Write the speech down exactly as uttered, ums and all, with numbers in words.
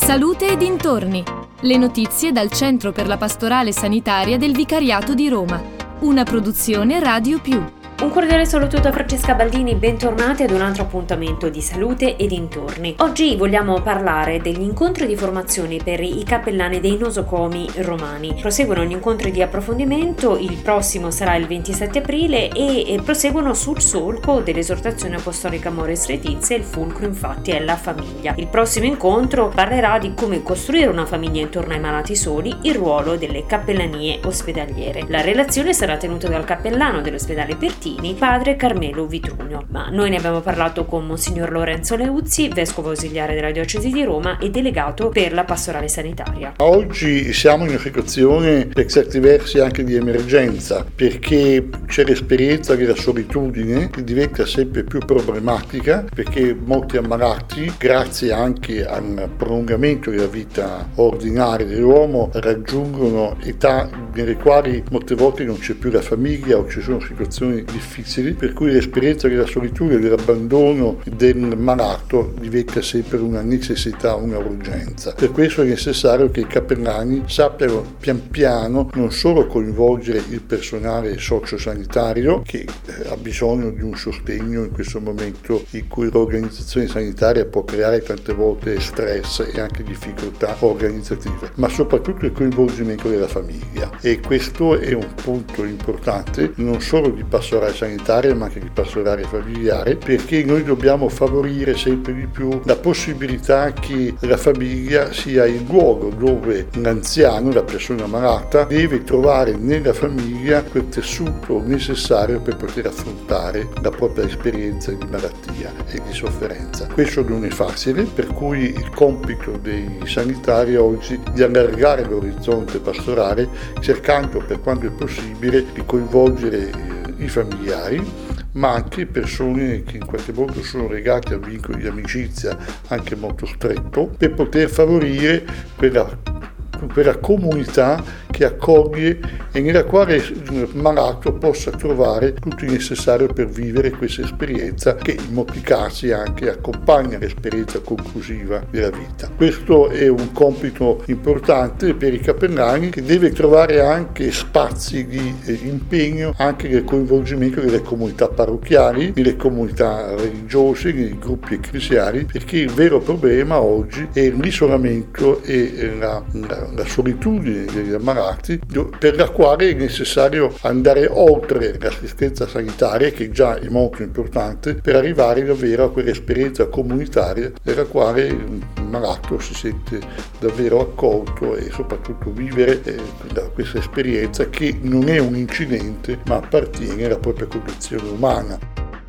Salute e dintorni. Le notizie dal Centro per la Pastorale Sanitaria del Vicariato di Roma. Una produzione Radio Più. Un cordiale saluto da Francesca Baldini, bentornati ad un altro appuntamento di Salute e dintorni. Oggi vogliamo parlare degli incontri di formazione per i cappellani dei nosocomi romani. Proseguono gli incontri di approfondimento, il prossimo sarà il ventisette aprile e proseguono sul solco dell'esortazione apostolica Amoris Laetitia. Il fulcro infatti è la famiglia. Il prossimo incontro parlerà di come costruire una famiglia intorno ai malati soli, il ruolo delle cappellanie ospedaliere. La relazione sarà tenuta dal cappellano dell'ospedale Pertini, padre Carmelo Vitrugno. Ma noi ne abbiamo parlato con Monsignor Lorenzo Leuzzi, vescovo ausiliare della diocesi di Roma e delegato per la pastorale sanitaria. Oggi siamo in una situazione per certi versi anche di emergenza, perché c'è l'esperienza della solitudine che diventa sempre più problematica, perché molti ammalati, grazie anche al prolungamento della vita ordinaria dell'uomo, raggiungono età nelle quali molte volte non c'è più la famiglia o ci sono situazioni difficili, per cui l'esperienza della solitudine e dell'abbandono del malato diventa sempre una necessità, una urgenza. Per questo è necessario che i cappellani sappiano pian piano non solo coinvolgere il personale sociosanitario, che eh, ha bisogno di un sostegno in questo momento in cui l'organizzazione sanitaria può creare tante volte stress e anche difficoltà organizzative, ma soprattutto il coinvolgimento della famiglia. E questo è un punto importante non solo di pastorale sanitaria ma anche di pastorale familiare, perché noi dobbiamo favorire sempre di più la possibilità che la famiglia sia il luogo dove l'anziano, la persona malata, deve trovare nella famiglia quel tessuto necessario per poter affrontare la propria esperienza di malattia e di sofferenza. Questo non è facile, per cui il compito dei sanitari oggi è di allargare l'orizzonte pastorale, cercando per quanto è possibile di coinvolgere i familiari, ma anche persone che in qualche modo sono legate a vincoli di amicizia anche molto stretto, per poter favorire quella quella comunità che accoglie e nella quale il malato possa trovare tutto il necessario per vivere questa esperienza che in molti casi anche accompagna l'esperienza conclusiva della vita. Questo è un compito importante per i cappellani, che deve trovare anche spazi di impegno anche nel coinvolgimento delle comunità parrocchiali, nelle comunità religiose, nei gruppi ecclesiali, perché il vero problema oggi è l'isolamento e la, la la solitudine degli ammalati, per la quale è necessario andare oltre l'assistenza sanitaria, che già è molto importante, per arrivare davvero a quell'esperienza comunitaria nella quale il malato si sente davvero accolto e soprattutto vivere eh, questa esperienza che non è un incidente ma appartiene alla propria condizione umana.